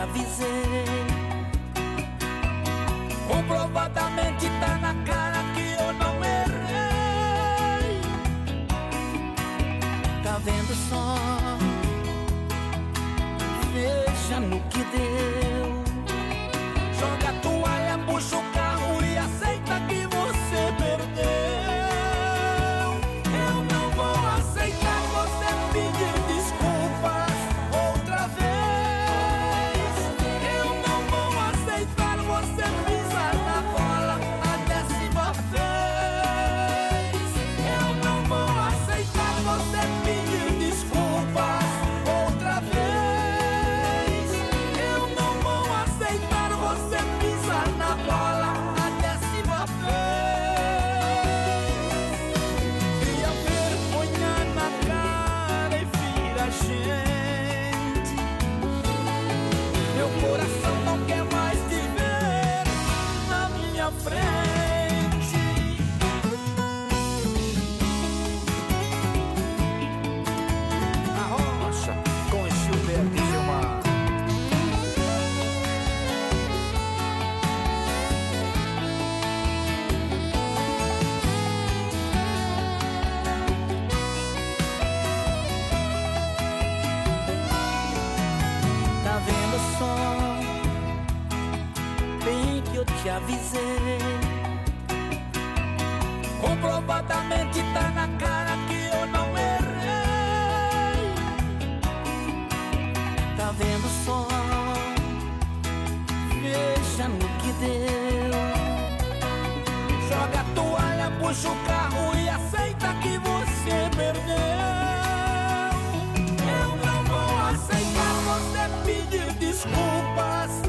avisei. Comprovadamente tá na cara que eu não errei. Tá vendo só? Veja no que deu. Joga a toalha, puxa o carro e aceita que você perdeu. Eu não vou aceitar você pedir desculpas outra vez. Eu não vou aceitar você pisar na bola a 10ª vez. Eu não vou aceitar você pedir desculpas outra vez. Eu não vou aceitar você pisar na bola a 10ª vez. E a vergonha na cara e vira gente. Meu coração não quer mais te ver na minha frente. A Rocha com Gilberto e Gilmar. Tá vendo só? Bem que eu te avisei. Comprovadamente tá na cara que eu não errei. Tá vendo só? Veja no que deu. Joga a toalha, puxa o carro e aceita que você perdeu. Eu não vou aceitar você pedir desculpas